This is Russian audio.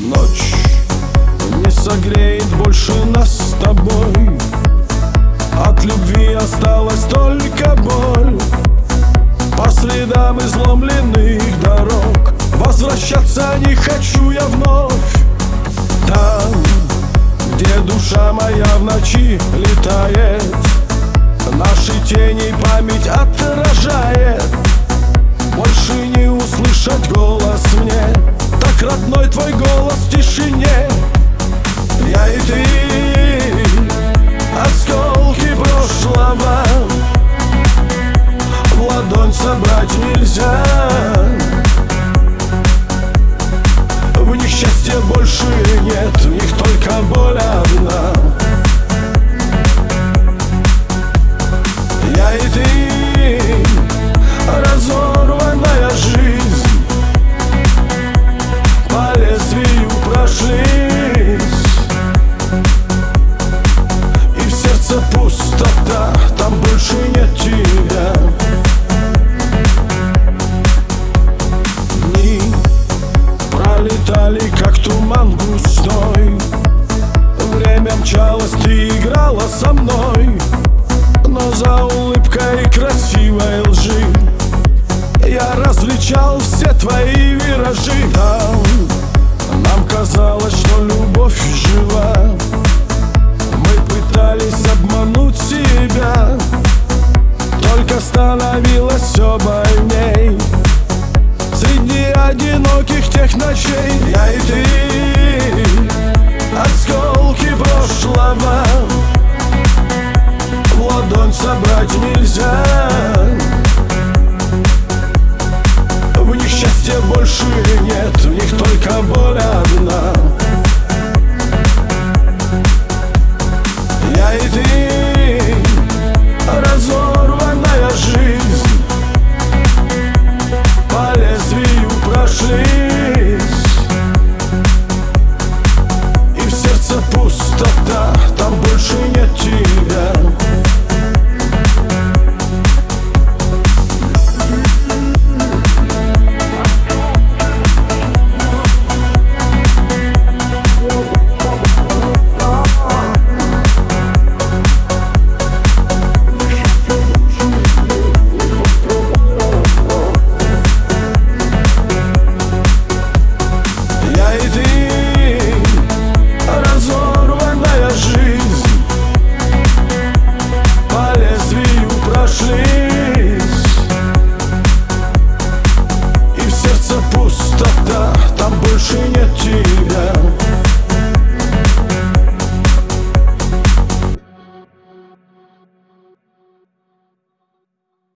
Ночь не согреет больше нас с тобой. От любви осталась только боль. По следам изломленных дорог возвращаться не хочу я вновь. Там, где душа моя в ночи летает, наши тени память отражает. Больше не услышать голос мне, так родной твой голос в тишине. Я и ты, осколки прошлого, в ладонь собрать нельзя. В них счастья больше нет, в них только боль одна. Я и ты, разорванная жизнь, по лезвию прошлись. И в сердце пустота, там больше нет тебя. Дни пролетали, как туман густой. Время мчалось, ты играла со мной, но за улыбкой красивой лжи я различал все твои виражи. Там нам казалось, что любовь жива. Мы пытались обмануть себя, только становилось все больней. Среди одиноких тех ночей я и ты, осколки прошлого, в ладонь собрать нельзя. В них счастья больше нет, в них только боль одна. Я и ты, разорванная жизнь, по лезвию прошлись. И в сердце пустота, там больше нет тебя. И в сердце пустота, там больше нет тебя.